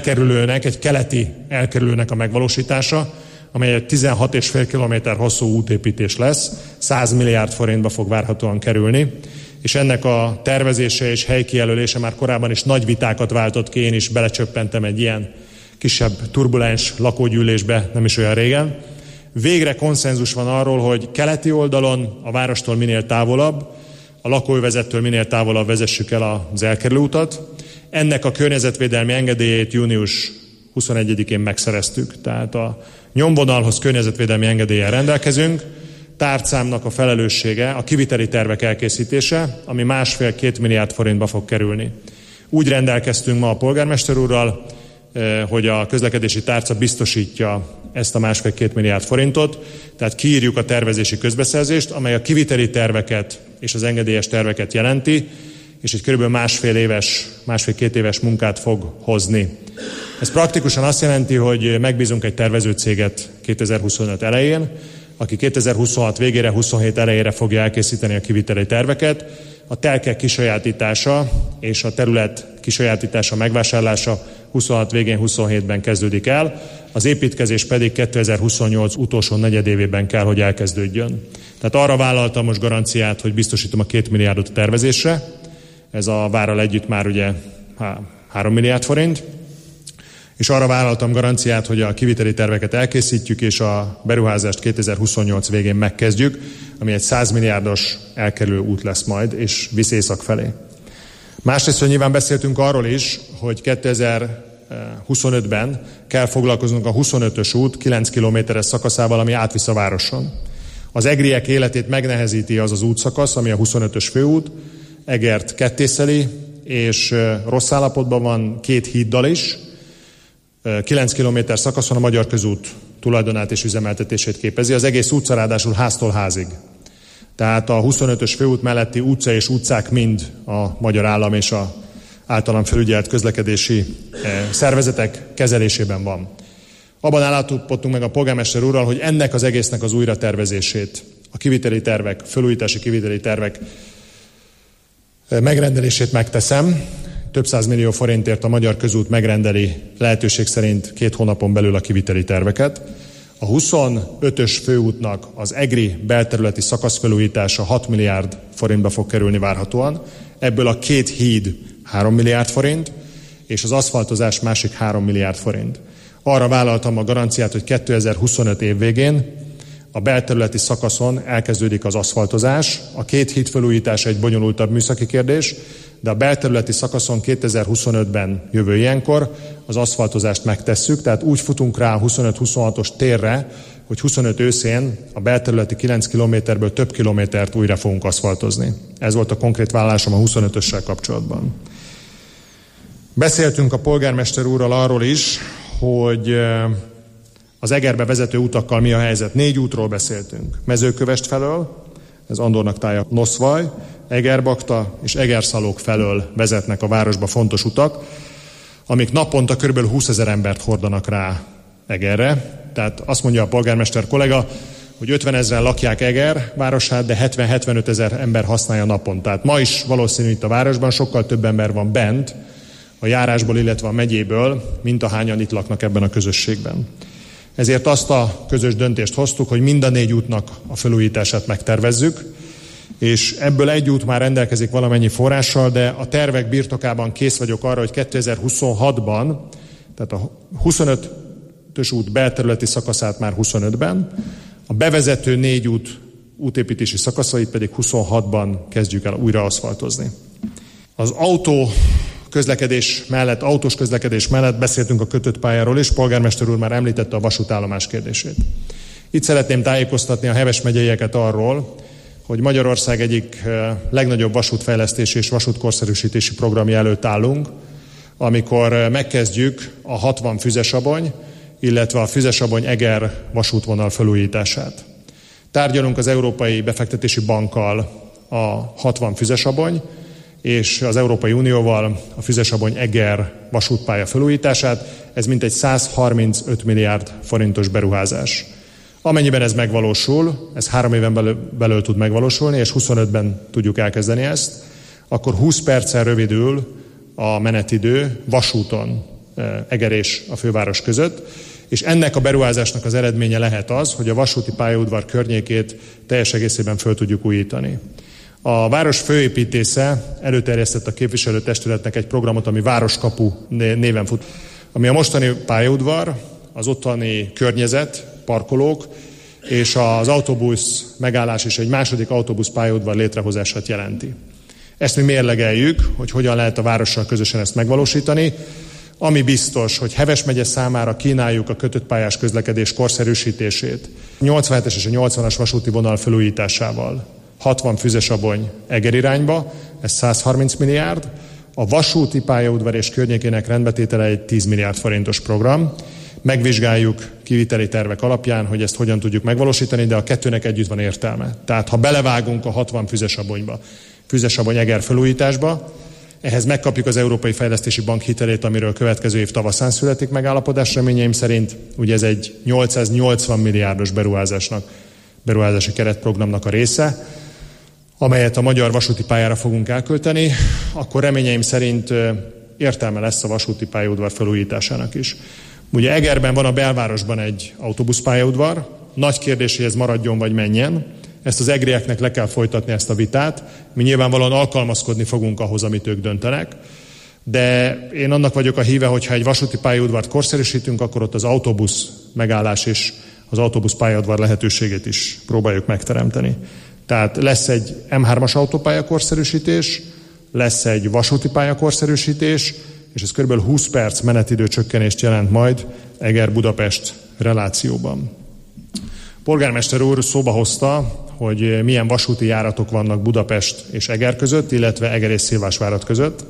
keleti elkerülőnek a megvalósítása, amely egy 16,5 kilométer hosszú útépítés lesz, 100 milliárd forintba fog várhatóan kerülni, és ennek a tervezése és helykijelölése már korábban is nagy vitákat váltott ki, én is belecsöppentem egy ilyen kisebb turbulens lakógyűlésbe nem is olyan régen. Végre konszenzus van arról, hogy keleti oldalon a várostól minél távolabb, a lakóövezettől minél távolabb vezessük el az elkerülő utat. Ennek a környezetvédelmi engedélyét június 21-én megszereztük, tehát a nyomvonalhoz környezetvédelmi engedéllyel rendelkezünk. Tárcámnak a felelőssége a kiviteli tervek elkészítése, ami 1,5-2 milliárd forintba fog kerülni. Úgy rendelkeztünk ma a polgármester úrral, hogy a közlekedési tárca biztosítja ezt a 1,5-2 milliárd forintot, tehát kiírjuk a tervezési közbeszerzést, amely a kiviteli terveket és az engedélyes terveket jelenti, és egy kb. 1,5-2 éves munkát fog hozni. Ez praktikusan azt jelenti, hogy megbízunk egy tervezőcéget 2025 elején, aki 2026 végére, 27 elejére fogja elkészíteni a kiviteli terveket. A telkek kisajátítása és a terület kisajátítása, megvásárlása 26 végén, 27-ben kezdődik el, az építkezés pedig 2028 utolsó negyedévében kell, hogy elkezdődjön. Tehát arra vállaltam most garanciát, hogy biztosítom a 2 milliárdot a tervezésre, ez a várral együtt már ugye 3 milliárd forint, és arra vállaltam garanciát, hogy a kiviteli terveket elkészítjük, és a beruházást 2028 végén megkezdjük, ami egy 100 milliárdos elkerülő út lesz majd, és visz észak felé. Másrészt, hogy nyilván beszéltünk arról is, hogy 2025-ben kell foglalkoznunk a 25-ös út 9 kilométeres szakaszával, ami átvisz a városon. Az egriek életét megnehezíti az az útszakasz, ami a 25-ös főút, Egert kettészeli, és rossz állapotban van 2 híddal is. 9 kilométer szakaszon a Magyar Közút tulajdonát és üzemeltetését képezi. Az egész utca ráadásul háztól házig. Tehát a 25-ös főút melletti utca és utcák mind a magyar állam és a általam felügyelt közlekedési szervezetek kezelésében van. Abban állapodtunk meg a polgármester úrral, hogy ennek az egésznek az újratervezését, a kiviteli tervek, felújítási kiviteli tervek megrendelését megteszem. Több 100 millió forintért a Magyar Közút megrendeli lehetőség szerint 2 hónapon belül a kiviteli terveket. A 25-ös főútnak az egri belterületi szakaszfelújítása 6 milliárd forintba fog kerülni várhatóan. Ebből a 2 híd 3 milliárd forint, és az aszfaltozás másik 3 milliárd forint. Arra vállaltam a garanciát, hogy 2025 év végén a belterületi szakaszon elkezdődik az aszfaltozás. A 2 híd felújítása egy bonyolultabb műszaki kérdés, de a belterületi szakaszon 2025-ben jövő ilyenkor az aszfaltozást megtesszük, tehát úgy futunk rá a 25-26-os térre, hogy 25 őszén a belterületi 9 kilométerből több kilométert újra fogunk aszfaltozni. Ez volt a konkrét vállalásom a 25-össel kapcsolatban. Beszéltünk a polgármester úrral arról is, hogy az Egerbe vezető utakkal mi a helyzet. 4 útról beszéltünk. Mezőkövest felől, ez Andornak tája Noszvaj, Egerbakta és Egerszalók felől vezetnek a városba fontos utak, amik naponta kb. 20 000 embert hordanak rá Egerre. Tehát azt mondja a polgármester kollega, hogy 50 000 lakják Eger városát, de 70-75 000 ember használja napon. Tehát ma is valószínű itt a városban sokkal több ember van bent a járásból, illetve a megyéből, mint ahányan itt laknak ebben a közösségben. Ezért azt a közös döntést hoztuk, hogy mind a 4 útnak a felújítását megtervezzük, és ebből egy út már rendelkezik valamennyi forrással, de a tervek birtokában kész vagyok arra, hogy 2026-ban, tehát a 25-ös út belterületi szakaszát már 25-ben, a bevezető 4 út útépítési szakaszait pedig 26-ban kezdjük el újra aszfaltozni. Az autós közlekedés mellett beszéltünk a kötött pályáról is, polgármester úr már említette a vasútállomás kérdését. Itt szeretném tájékoztatni a Heves megyeieket arról, hogy Magyarország egyik legnagyobb vasútfejlesztési és vasútkorszerűsítési programja előtt állunk, amikor megkezdjük a 60 Füzesabony, illetve a Füzesabony-Eger vasútvonal felújítását. Tárgyalunk az Európai Befektetési Bankkal a 60 Füzesabony, és az Európai Unióval a Füzesabony-Eger vasútpálya felújítását. Ez mintegy 135 milliárd forintos beruházás. Amennyiben ez megvalósul, ez 3 éven belül tud megvalósulni, és 25-ben tudjuk elkezdeni ezt, akkor 20 perccel rövidül a menetidő vasúton Eger és a főváros között, és ennek a beruházásnak az eredménye lehet az, hogy a vasúti pályaudvar környékét teljes egészében föl tudjuk újítani. A város főépítésze előterjesztett a képviselőtestületnek egy programot, ami Városkapu néven fut, ami a mostani pályaudvar, az ottani környezet, parkolók és az autóbusz megállás és egy második autóbusz pályaudvar létrehozását jelenti. Ezt mi mérlegeljük, hogy hogyan lehet a várossal közösen ezt megvalósítani. Ami biztos, hogy Heves megye számára kínáljuk a kötött pályás közlekedés korszerűsítését. 87-es és a 80-as vasúti vonal felújításával. 60 Füzesabony Eger irányba, ez 130 milliárd. A vasúti pályaudvar és környékének rendbetétele egy 10 milliárd forintos program. Megvizsgáljuk kiviteli tervek alapján, hogy ezt hogyan tudjuk megvalósítani, de a kettőnek együtt van értelme. Tehát ha belevágunk a 60 Füzesabonyba, Füzesabony-Eger felújításba, ehhez megkapjuk az Európai Fejlesztési Bank hitelét, amiről következő év tavaszán születik megállapodás reményeim szerint. Ugye ez egy 880 milliárdos beruházási keretprogramnak a része, amelyet a magyar vasúti pályára fogunk elkölteni, akkor reményeim szerint értelme lesz a vasúti pályaudvar felújításának is. Ugye Egerben van a belvárosban egy autóbuszpályaudvar, nagy kérdés, hogy ez maradjon vagy menjen. Ezt az egrieknek le kell folytatni ezt a vitát. Mi nyilvánvalóan alkalmazkodni fogunk ahhoz, amit ők döntenek, de én annak vagyok a híve, hogyha egy vasúti pályaudvart korszerűsítünk, akkor ott az autóbusz megállás és az autóbusz pályaudvar lehetőségét is próbáljuk megteremteni. Tehát lesz egy M3-as autópálya korszerűsítés, lesz egy vasúti pálya korszerűsítés, és ez kb. 20 perc menetidő csökkenést jelent majd Eger-Budapest relációban. Polgármester úr szóba hozta, hogy milyen vasúti járatok vannak Budapest és Eger között, illetve Eger és Szilvásvárad között.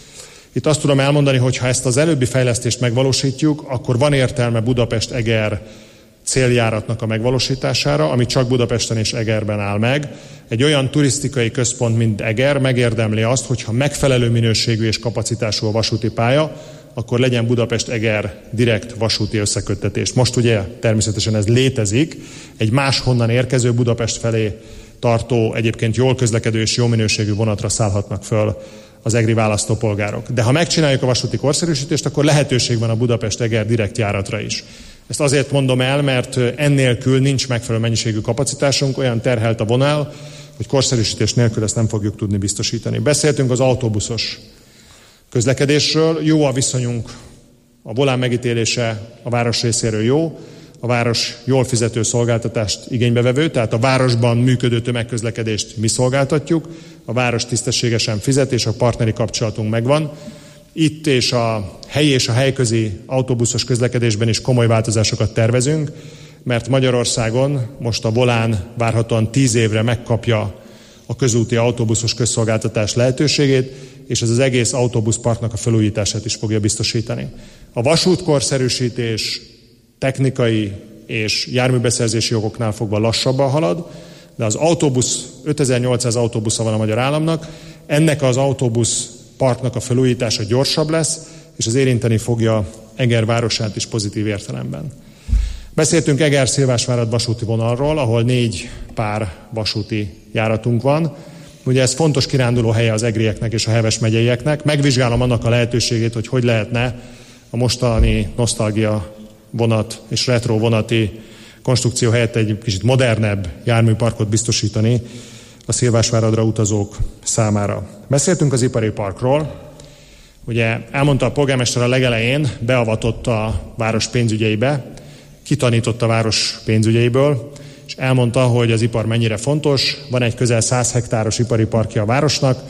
Itt azt tudom elmondani, hogy ha ezt az előbbi fejlesztést megvalósítjuk, akkor van értelme Budapest-Eger céljáratnak a megvalósítására, ami csak Budapesten és Egerben áll meg. Egy olyan turisztikai központ, mint Eger megérdemli azt, hogyha megfelelő minőségű és kapacitású a vasúti pálya, akkor legyen Budapest-Eger direkt vasúti összeköttetés. Most ugye természetesen ez létezik, egy máshonnan érkező Budapest felé tartó, egyébként jól közlekedő és jó minőségű vonatra szállhatnak föl az egri választópolgárok. De ha megcsináljuk a vasúti korszerűsítést, akkor lehetőség van a Budapest-Eger direkt járatra is. Ezt azért mondom el, mert ennélkül nincs megfelelő mennyiségű kapacitásunk, olyan terhelt a vonal, hogy korszerűsítés nélkül ezt nem fogjuk tudni biztosítani. Beszéltünk az autóbuszos közlekedésről, jó a viszonyunk, a volán megítélése a város részéről jó, a város jól fizető szolgáltatást igénybevevő, tehát a városban működő tömegközlekedést mi szolgáltatjuk, a város tisztességesen fizet, és a partneri kapcsolatunk megvan. Itt és a helyi és a helyközi autóbuszos közlekedésben is komoly változásokat tervezünk, mert Magyarországon most a volán várhatóan 10 évre megkapja a közúti autóbuszos közszolgáltatás lehetőségét, és ez az egész autóbuszparknak a felújítását is fogja biztosítani. A vasútkorszerűsítés technikai és járműbeszerzési jogoknál fogva lassabban halad, de az autóbusz, 5800 autóbusza van a magyar államnak, ennek az autóbuszparknak a felújítása gyorsabb lesz, és az érinteni fogja Eger városát is pozitív értelemben. Beszéltünk Eger-Szilvásvárad vasúti vonalról, ahol 4 pár vasúti járatunk van. Ugye ez fontos kiránduló helye az egrieknek és a Heves megyeieknek. Megvizsgálom annak a lehetőségét, hogy lehetne a mostani nosztalgia vonat és retro vonati konstrukció helyett egy kicsit modernebb járműparkot biztosítani a Szilvásváradra utazók számára. Beszéltünk az ipari parkról. Ugye elmondta a polgármester a legelején, beavatott a város pénzügyeibe, kitanított a város pénzügyeiből, és elmondta, hogy az ipar mennyire fontos. Van egy közel 100 hektáros ipari parkja a városnak,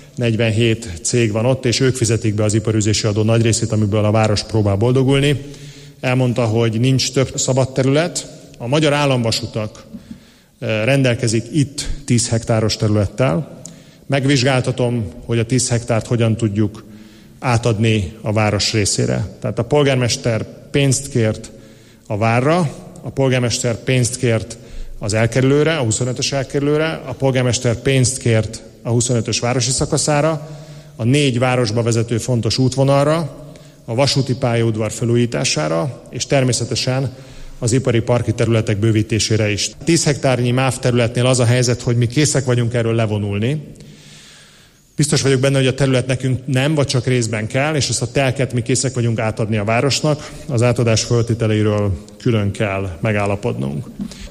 47 cég van ott, és ők fizetik be az iparűzési adó nagy részét, amiből a város próbál boldogulni. Elmondta, hogy nincs több szabad terület. A Magyar Államvasutak rendelkezik itt 10 hektáros területtel. Megvizsgáltatom, hogy a 10 hektárt hogyan tudjuk átadni a város részére. Tehát a polgármester pénzt kért a várra, a polgármester pénzt kért az elkerülőre, a 25-ös elkerülőre, a polgármester pénzt kért a 25-ös városi szakaszára, a 4 városba vezető fontos útvonalra, a vasúti pályaudvar felújítására, és természetesen az ipari parki területek bővítésére is. 10 hektárnyi MÁV területnél az a helyzet, hogy mi készek vagyunk erről levonulni. Biztos vagyok benne, hogy a terület nekünk nem, vagy csak részben kell, és ezt a telket mi készek vagyunk átadni a városnak. Az átadás föltételeiről külön kell megállapodnunk.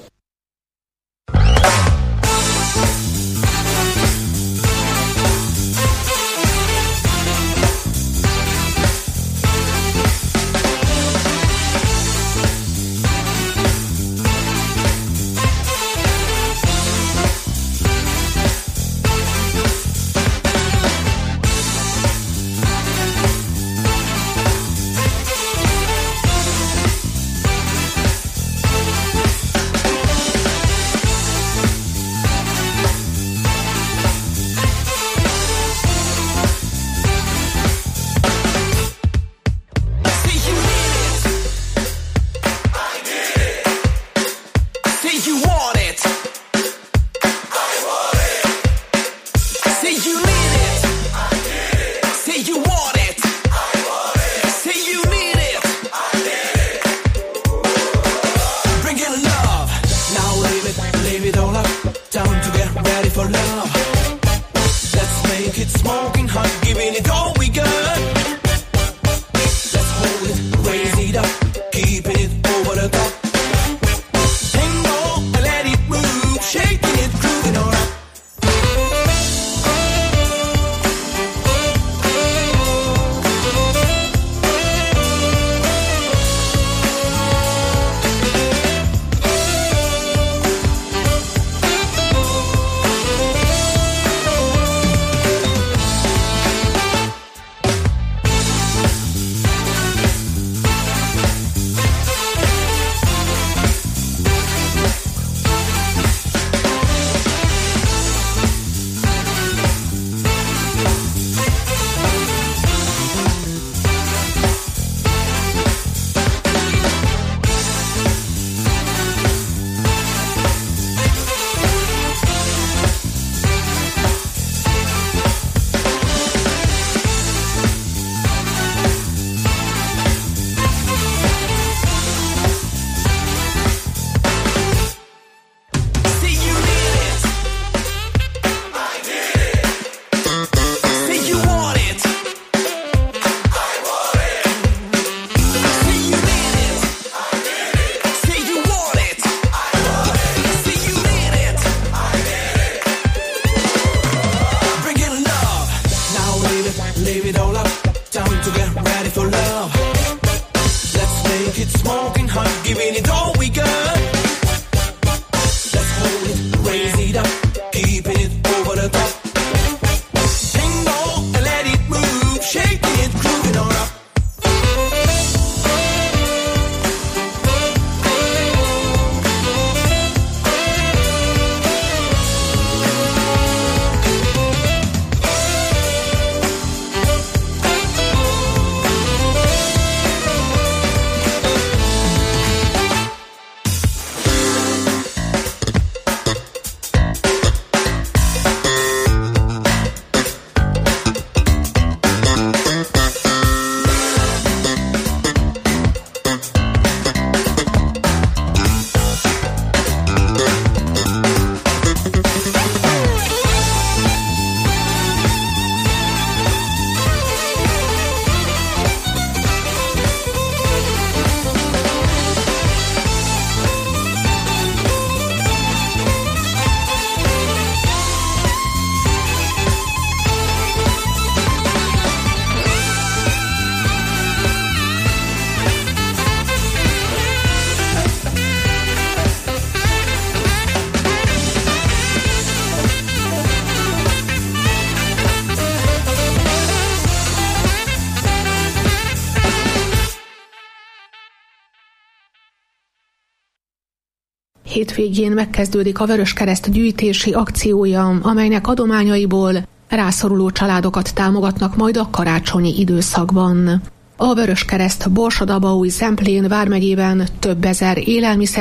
Hétvégén megkezdődik a Vöröskereszt gyűjtési akciója, amelynek adományaiból rászoruló családokat támogatnak majd a karácsonyi időszakban. A Vöröskereszt Borsod-Abaúj-Zemplén vármegyében több ezer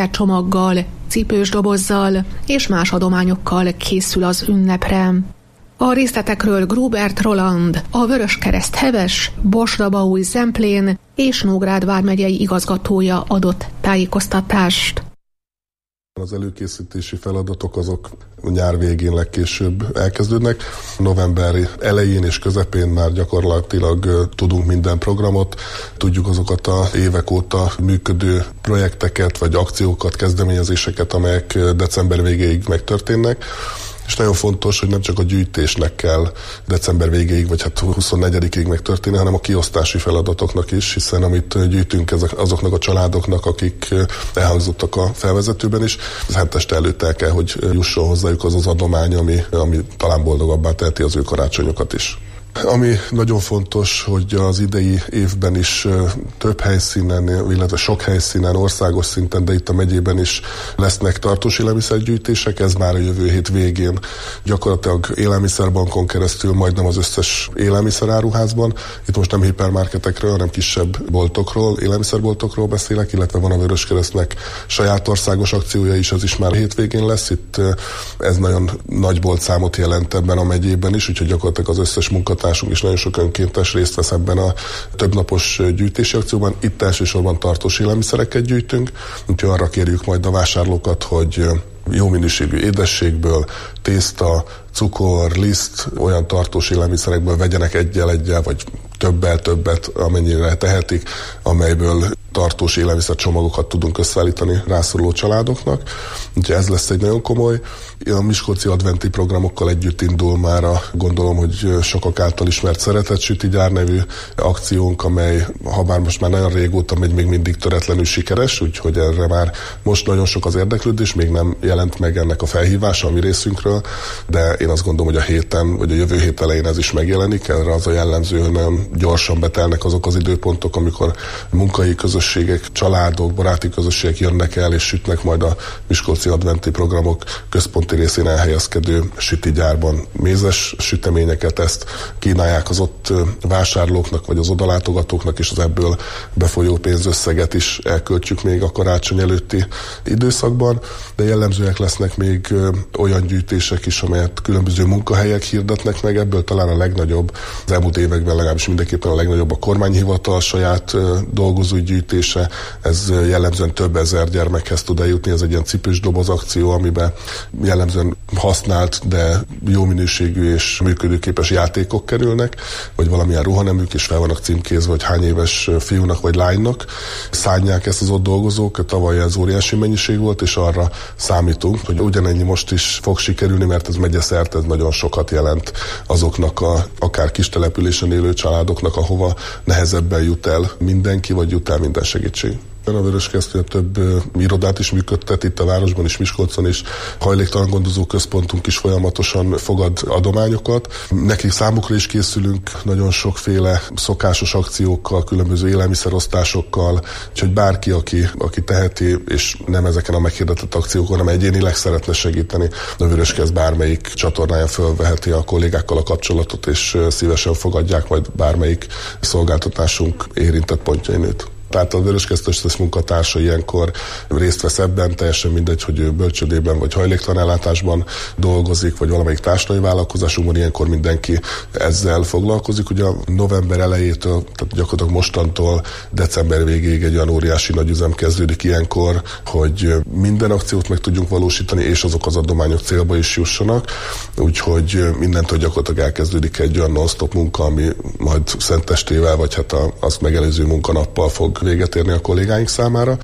élelmiszercsomaggal, cipős dobozzal és más adományokkal készül az ünnepre. A részletekről Grubert Roland, a Vöröskereszt Heves, Bosrabaúj Zemplén és Nógrád vármegyei igazgatója adott tájékoztatást. Az előkészítési feladatok azok nyár végén legkésőbb elkezdődnek. November elején és közepén már gyakorlatilag tudunk minden programot, tudjuk azokat a évek óta működő projekteket, vagy akciókat, kezdeményezéseket, amelyek december végéig megtörténnek. És nagyon fontos, hogy nem csak a gyűjtésnek kell december végéig, vagy 24-ig megtörténni, hanem a kiosztási feladatoknak is, hiszen amit gyűjtünk azoknak a családoknak, akik elhangzottak a felvezetőben is, az heteste előtt el kell, hogy jusson hozzájuk az az adomány, ami talán boldogabbá teheti az ő karácsonyokat is. Ami nagyon fontos, hogy az idei évben is több helyszínen, illetve sok helyszínen, országos szinten, de itt a megyében is lesznek tartós élelmiszergyűjtések. Ez már a jövő hét végén gyakorlatilag élelmiszerbankon keresztül majdnem az összes élelmiszeráruházban. Itt most nem hipermarketekről, hanem kisebb boltokról, élelmiszerboltokról beszélek, illetve van a Vöröskeresztnek saját országos akciója is, az is már hétvégén lesz. Itt ez nagyon nagy boltszámot jelent ebben a megyében is, úgyhogy gyakorlatilag az összes munkatársunk és nagyon sok önkéntes részt vesz ebben a többnapos gyűjtési akcióban. Itt elsősorban tartós élelmiszereket gyűjtünk, úgyhogy arra kérjük majd a vásárlókat, hogy jó minőségű édességből, tészta, cukor, liszt, olyan tartós élelmiszerekből vegyenek egyel, vagy többet, amennyire tehetik, amelyből tartós élelmiszercsomagokat tudunk összeállítani rászoruló családoknak. Úgyhogy ez lesz egy nagyon komoly. A miskolci adventi programokkal együtt indul már gondolom, hogy sokak által ismert Szeretett Süti Gyár nevű akciónk, amely habár most már nagyon régóta megy, még mindig töretlenül sikeres, úgyhogy erre már most nagyon sok az érdeklődés, még nem jelent meg ennek a felhívása a mi részünkről, de én azt gondolom, hogy a héten, vagy a jövő hét elején ez is megjelenik. Erre az a jellemző, hogy nagyon gyorsan betelnek azok az időpontok, amikor munkai közösségek, családok, baráti közösségek jönnek el és sütnek majd a miskolci adventi programok központi részén elhelyezkedő sütigyárban mézes süteményeket. Ezt kínálják az ott vásárlóknak, vagy az odalátogatóknak, és az ebből befolyó pénzösszeget is elköltjük még a karácsony előtti időszakban, de jellemzőek lesznek még olyan gyűjtések is, amelyet különböző munkahelyek hirdetnek meg. Ebből talán a legnagyobb, az elmúlt években legalábbis mindenképpen a legnagyobb a kormányhivatal saját dolgozói gyűjtése. Ez jellemzően több ezer gyermekhez tud eljutni. Ez egy ilyen cipős doboz akció, amiben jellemzően használt, de jó minőségű és működőképes játékok kerülnek, vagy valamilyen ruhaneműk, és fel vannak címkézve, hogy hány éves fiúnak vagy lánynak szánják ezt az ott dolgozók. Tavaly ez óriási mennyiség volt, és arra számítunk, hogy ugyanennyi most is fog sikerülni, mert ez megyeszerte, ez nagyon sokat jelent azoknak akár kis településen élő családoknak, ahova nehezebben jut el mindenki, vagy jut el minden segítség. A Vöröskereszt több irodát is működtet, itt a városban is, Miskolcon is, hajléktalan gondozó központunk is folyamatosan fogad adományokat. Nekik számukra is készülünk nagyon sokféle szokásos akciókkal, különböző élelmiszerosztásokkal, úgyhogy bárki, aki teheti, és nem ezeken a meghirdetett akciókon, hanem egyénileg szeretne segíteni, a Vöröskereszt bármelyik csatornáján fölveheti a kollégákkal a kapcsolatot, és szívesen fogadják majd bármelyik szolgáltatásunk érintett pontjainét. Tehát a Vöröskeresztes munkatársa ilyenkor részt vesz ebben, teljesen mindegy, hogy ő bölcsödében vagy hajléktalanellátásban dolgozik, vagy valamelyik társadalmi vállalkozásunkban, ilyenkor mindenki ezzel foglalkozik. Ugye a november elejétől, tehát gyakorlatilag mostantól december végéig egy olyan óriási nagy üzem kezdődik ilyenkor, hogy minden akciót meg tudjunk valósítani, és azok az adományok célba is jussanak. Úgyhogy mindentől gyakorlatilag elkezdődik egy olyan non-stop munka, ami majd szentestével, vagy hát azt megelőző munkanappal fog véget érni a kollégáink számára.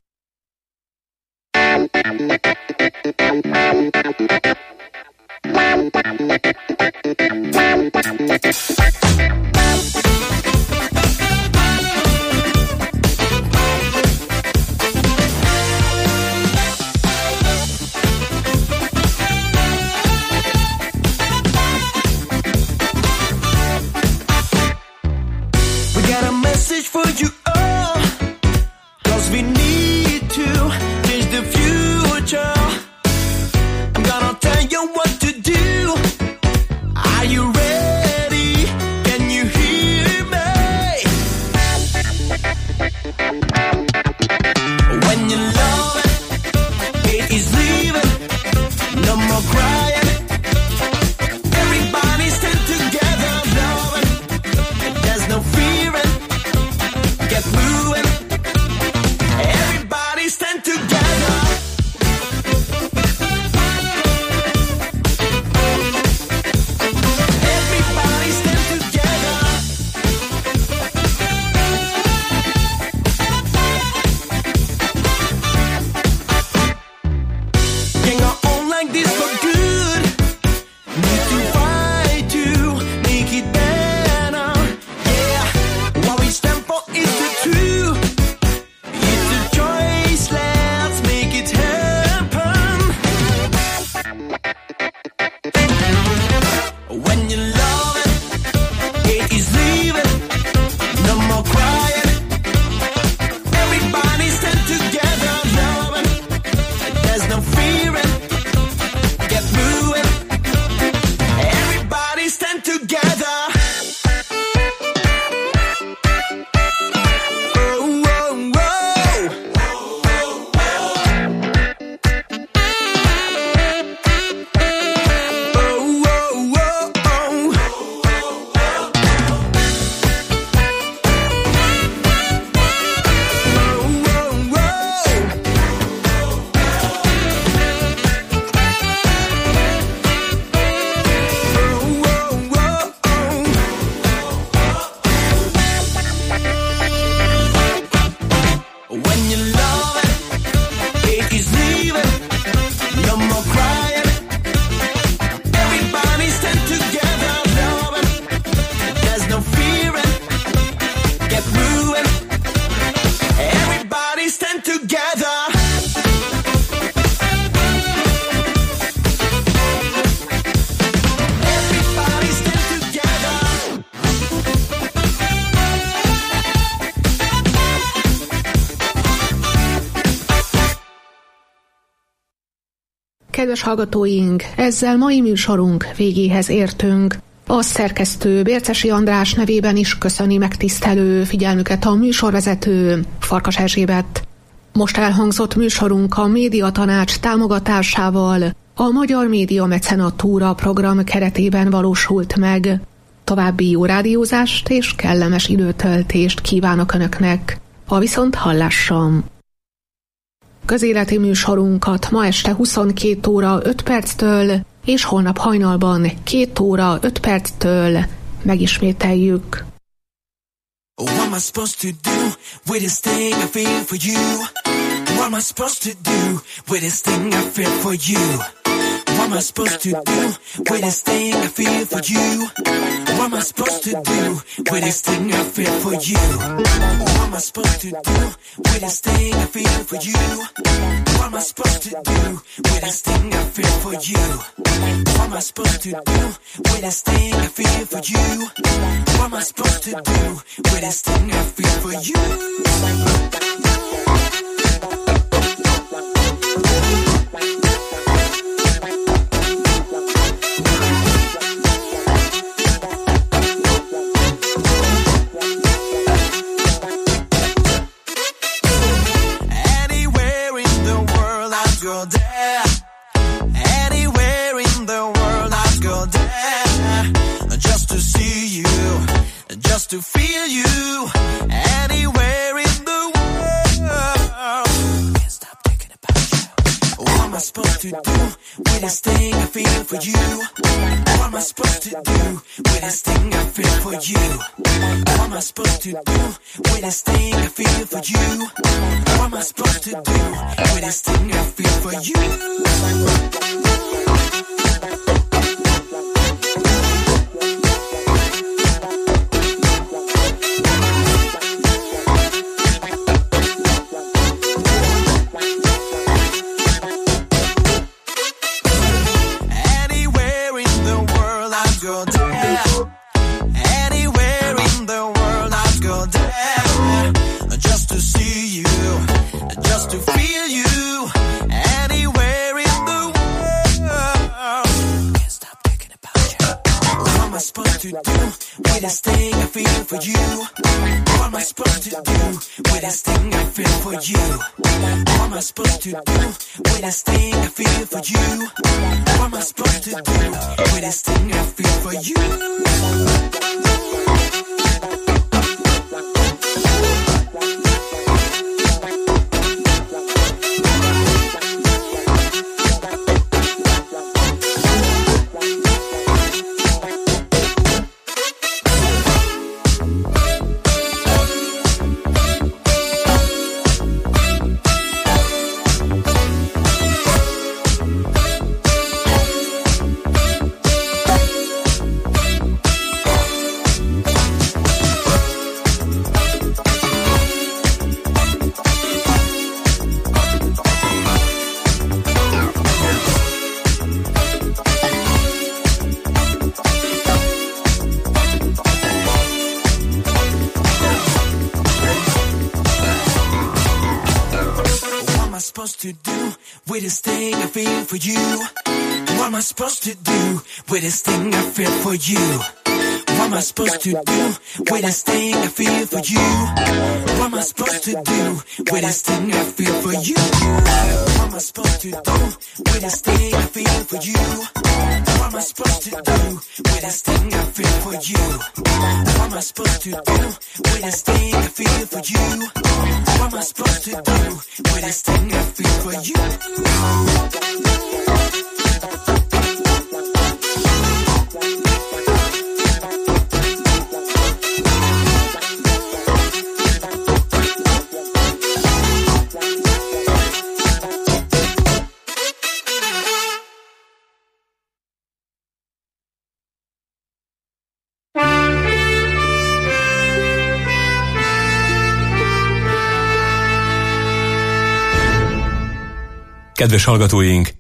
We got a message for you all, 'cause we need to change the future. I'm gonna tell you what to do. Are you ready? Can you hear me? When you love it is leaving. No more crying. Everybody's Kedves hallgatóink, ezzel mai műsorunk végéhez értünk. A szerkesztő Bércesi András nevében is köszöni megtisztelő figyelmüket a műsorvezető Farkas Erzsébet. Most elhangzott műsorunk a Médiatanács támogatásával a Magyar Média Mecenatúra program keretében valósult meg. További jó rádiózást és kellemes időtöltést kívánok Önöknek. A viszonthallásra! Közéleti műsorunkat ma este 22 óra 5 perctől és holnap hajnalban 2 óra 5 perctől megismételjük. What am I supposed to do with this thing I feel for you? What am I supposed to do with this thing I feel for you? What am I supposed to do with this thing I feel for you? What am I supposed to do with this thing I feel for you? What am I supposed to do with this thing I feel for you? What am I supposed to do with this thing I feel for you? What am I supposed to do with this thing I feel for you? What am I supposed to do with this thing I feel for you? To feel you anywhere in the world. Can't stop thinking about you. What am I supposed to do with this thing I feel for you? What am I supposed to do with this thing I feel for you? What am I supposed to do with this thing I feel for you? What am I supposed to do with this thing I feel for you? With this thing I feel for you. What am I supposed to do with this thing I feel for you? What am I supposed to do with this thing I feel for you? What am I supposed to do with this thing I feel for you? To do with this thing I feel for you? What am I supposed to do with this thing I feel for you? What am I supposed to do with this thing I feel for you? What am I supposed to do with this thing I feel for you? What am I supposed to do with this thing I feel for you? What am I supposed to do with this thing I feel for you? What am I supposed to do with this thing I feel for you? What am I supposed to do with this thing I feel for you? Kedves hallgatóink,